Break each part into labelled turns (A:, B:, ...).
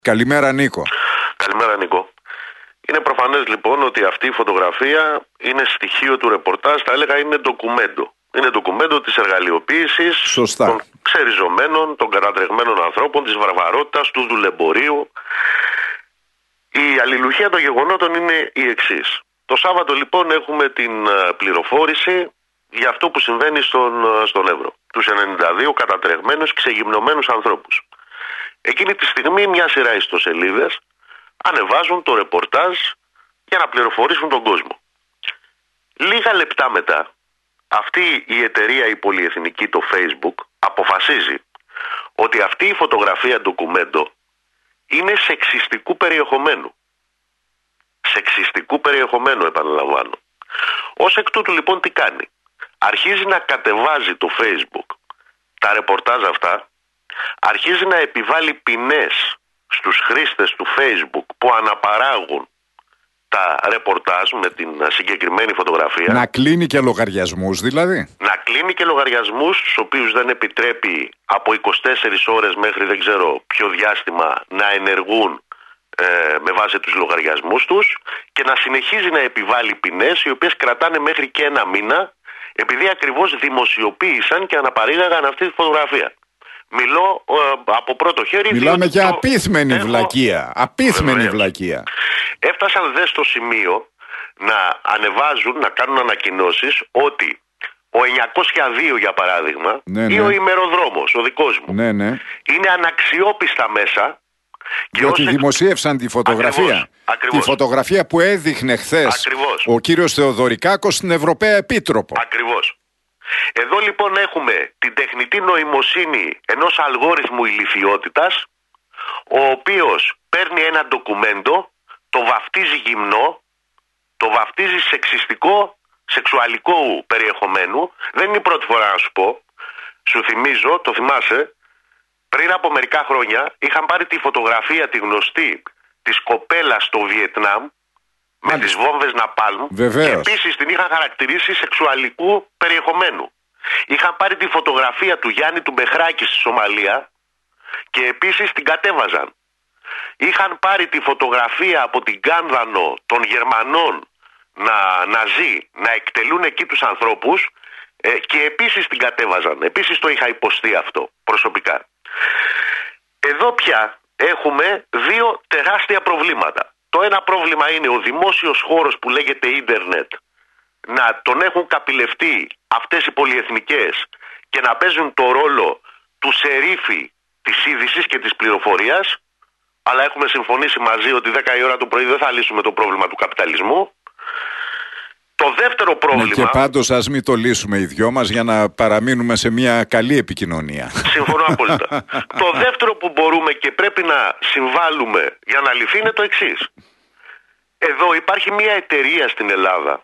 A: Καλημέρα Νίκο.
B: Καλημέρα Νίκο. Είναι προφανές λοιπόν ότι αυτή η φωτογραφία είναι στοιχείο του ρεπορτάζ, θα έλεγα είναι ντοκουμέντο. Είναι ντοκουμέντο της εργαλειοποίησης των ξεριζωμένων, των κατατρεγμένων ανθρώπων, της βαρβαρότητας, του δουλεμπορίου. Η αλληλουχία των γεγονότων είναι η εξής. Το Σάββατο λοιπόν έχουμε την πληροφόρηση για αυτό που συμβαίνει στον Εύρο. Τους 92 κατατρεγμένους, ξεγυμνωμένους ανθρώπους. Εκείνη τη στιγμή μια σειρά ιστοσελίδες ανεβάζουν το ρεπορτάζ για να πληροφορήσουν τον κόσμο. Λίγα λεπτά μετά, αυτή η εταιρεία η πολυεθνική, το Facebook, αποφασίζει ότι αυτή η φωτογραφία ντοκουμέντο είναι σεξιστικού περιεχομένου. Σεξιστικού περιεχομένου, επαναλαμβάνω. Ως εκ τούτου λοιπόν τι κάνει? Αρχίζει να κατεβάζει το Facebook τα ρεπορτάζ αυτά, αρχίζει να επιβάλλει ποινές στους χρήστες του Facebook που αναπαράγουν τα ρεπορτάζ με την συγκεκριμένη φωτογραφία.
A: Να κλείνει και λογαριασμούς δηλαδή.
B: Να κλείνει και λογαριασμούς, στους οποίους δεν επιτρέπει από 24 ώρες μέχρι δεν ξέρω ποιο διάστημα να ενεργούν με βάση τους λογαριασμούς τους, και να συνεχίζει να επιβάλλει ποινές οι οποίες κρατάνε μέχρι και ένα μήνα, επειδή ακριβώς δημοσιοποίησαν και αναπαρήγαγαν αυτή τη φωτογραφία. Μιλώ από πρώτο χέρι.
A: Μιλάμε για απίθμενη βλακεία. Απίθμενη βλακεία.
B: Έφτασαν δε στο σημείο να ανεβάζουν, να κάνουν ανακοινώσεις ότι ο 902 για παράδειγμα, ή ο ημεροδρόμος, ο δικός μου, είναι αναξιόπιστα μέσα.
A: Διότι δημοσίευσαν τη φωτογραφία.
B: Ακριβώς.
A: Τη φωτογραφία που έδειχνε χθες ο κύριος Θεοδωρικάκος στην Ευρωπαία Επίτροπο.
B: Ακριβώς. Εδώ λοιπόν έχουμε την τεχνητή νοημοσύνη ενός αλγόριθμου ηλιθιότητας, ο οποίος παίρνει ένα ντοκουμέντο, το βαφτίζει γυμνό, το βαφτίζει σεξιστικό, σεξουαλικό περιεχομένου. Δεν είναι η πρώτη φορά να σου πω. Σου θυμίζω, το θυμάσαι, πριν από μερικά χρόνια είχαν πάρει τη φωτογραφία τη γνωστή της κοπέλας στο Βιετνάμ με τις βόμβες Ναπάλμ, και επίσης την είχαν χαρακτηρίσει σεξουαλικού περιεχομένου. Είχαν πάρει τη φωτογραφία του Γιάννη του Μπεχράκη στη Σομαλία και επίσης την κατέβαζαν. Είχαν πάρει τη φωτογραφία από την Κάνδανο των Γερμανών να ζει, να εκτελούν εκεί τους ανθρώπους, και επίσης την κατέβαζαν. Επίσης το είχα υποστεί αυτό προσωπικά. Εδώ πια έχουμε δύο τεράστια προβλήματα. Το ένα πρόβλημα είναι ο δημόσιος χώρος που λέγεται ίντερνετ να τον έχουν καπηλευτεί αυτές οι πολυεθνικές και να παίζουν το ρόλο του σερίφη της είδησης και της πληροφορίας, αλλά έχουμε συμφωνήσει μαζί ότι 10 η ώρα το πρωί δεν θα λύσουμε το πρόβλημα του καπιταλισμού. Το δεύτερο πρόβλημα...
A: και πάντως ας μην το λύσουμε οι δυο μας για να παραμείνουμε σε μια καλή επικοινωνία.
B: Συμφωνώ απόλυτα. Το δεύτερο που μπορούμε και πρέπει να συμβάλλουμε για να λυθεί είναι το εξής. Εδώ υπάρχει μια εταιρεία στην Ελλάδα,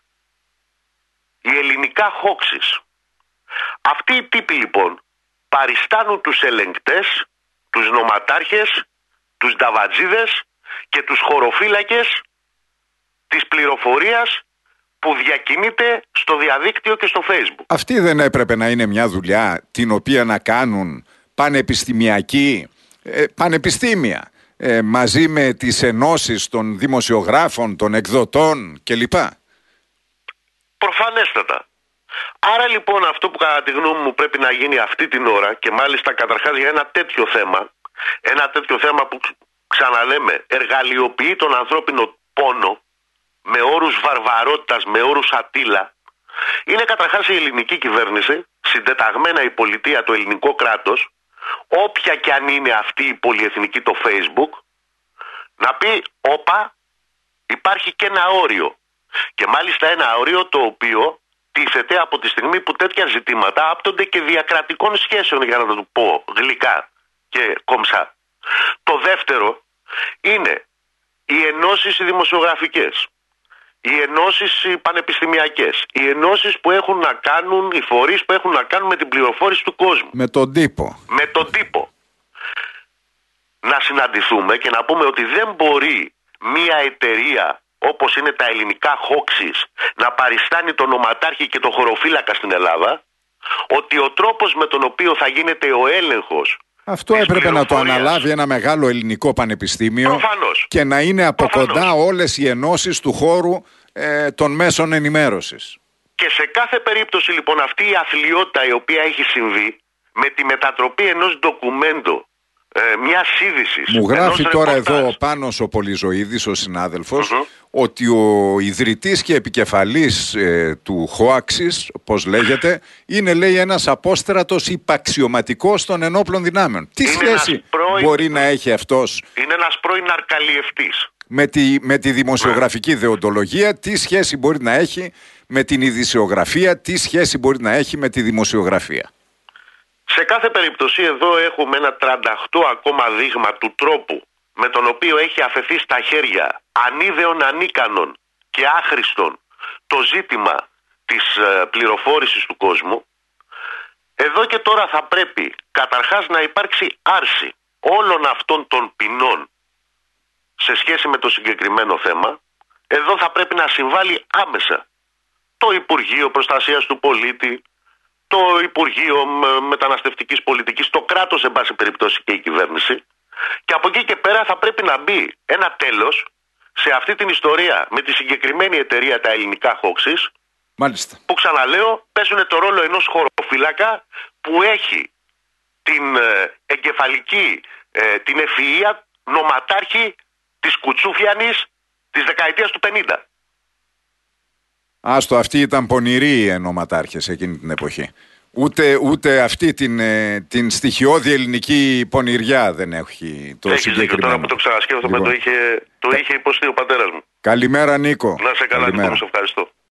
B: η Ελληνικά Hoaxes. Αυτοί οι τύποι λοιπόν παριστάνουν τους ελεγκτές, τους νοματάρχες, τους νταβατζίδες και τους χωροφύλακες της πληροφορίας που διακινείται στο διαδίκτυο και στο Facebook.
A: Αυτή δεν έπρεπε να είναι μια δουλειά την οποία να κάνουν πανεπιστήμια μαζί με τις ενώσεις των δημοσιογράφων, των εκδοτών κλπ.
B: Προφανέστατα. Άρα λοιπόν αυτό που κατά τη γνώμη μου πρέπει να γίνει αυτή την ώρα, και μάλιστα καταρχάς για ένα τέτοιο θέμα που ξαναλέμε εργαλειοποιεί τον ανθρώπινο πόνο με όρους βαρβαρότητας, με όρους ατύλα, είναι καταρχάς η ελληνική κυβέρνηση, συντεταγμένα η πολιτεία, το ελληνικό κράτος, όποια και αν είναι αυτή η πολυεθνική, το Facebook, να πει όπα, υπάρχει και ένα όριο. Και μάλιστα ένα όριο το οποίο τίθεται από τη στιγμή που τέτοια ζητήματα άπτονται και διακρατικών σχέσεων, για να το πω γλυκά και κομψά. Το δεύτερο είναι οι ενώσεις οι δημοσιογραφικές, οι ενώσεις οι πανεπιστημιακές, οι ενώσεις που έχουν να κάνουν, οι φορείς που έχουν να κάνουν με την πληροφόρηση του κόσμου.
A: Με τον τύπο.
B: Με τον τύπο. Να συναντηθούμε και να πούμε ότι δεν μπορεί μία εταιρεία όπως είναι τα Ελληνικά Hoaxes να παριστάνει τον νοματάρχη και τον χωροφύλακα στην Ελλάδα, ότι ο τρόπος με τον οποίο θα γίνεται ο έλεγχος
A: Αυτό έπρεπε να το αναλάβει ένα μεγάλο ελληνικό πανεπιστήμιο.
B: Προφανώς.
A: Και να είναι από κοντά όλες οι ενώσεις του χώρου των μέσων ενημέρωσης.
B: Και σε κάθε περίπτωση λοιπόν αυτή η αθλιότητα η οποία έχει συμβεί με τη μετατροπή ενός ντοκουμέντο, μιας είδησης.
A: Μου γράφει τώρα εδώ ο Πάνος ο Πολυζωίδης, ο συνάδελφος, ότι ο ιδρυτής και επικεφαλής του Χόαξης, πώς λέγεται, είναι, λέει, ένας απόστρατος υπαξιωματικός των ενόπλων δυνάμεων. Τι σχέση μπορεί να έχει αυτός?
B: Είναι ένας πρώην αρκαλιευτής.
A: Με τη δημοσιογραφική δεοντολογία, τι σχέση μπορεί να έχει με την ειδησιογραφία, τι σχέση μπορεί να έχει με τη δημοσιογραφία?
B: Σε κάθε περίπτωση εδώ έχουμε ένα 38 ακόμα δείγμα του τρόπου με τον οποίο έχει αφαιθεί στα χέρια ανίδεων, ανίκανων και άχρηστων το ζήτημα της πληροφόρησης του κόσμου. Εδώ και τώρα θα πρέπει καταρχάς να υπάρξει άρση όλων αυτών των ποινών σε σχέση με το συγκεκριμένο θέμα. Εδώ θα πρέπει να συμβάλλει άμεσα το Υπουργείο Προστασίας του Πολίτη, το Υπουργείο Μεταναστευτικής Πολιτικής, το κράτος εν πάση περιπτώσει και η κυβέρνηση. Και από εκεί και πέρα θα πρέπει να μπει ένα τέλος σε αυτή την ιστορία με τη συγκεκριμένη εταιρεία, τα ελληνικά Χόξης, που ξαναλέω παίζουν το ρόλο ενός χωροφύλακα που έχει την εγκεφαλική, την ευφυΐα νοματάρχη της Κουτσούφιανης της δεκαετίας του 50.
A: Άστο, αυτοί ήταν πονηροί οι ενωματάρχες εκείνη την εποχή. Ούτε αυτή την στοιχειώδη ελληνική πονηριά δεν έχει το συγκεκριμένο.
B: Τώρα που το ξανασκέφτομαι, λοιπόν, το είχε υποστεί ο πατέρας μου.
A: Καλημέρα, Νίκο.
B: Να σε καλά, Νίκο, σε ευχαριστώ.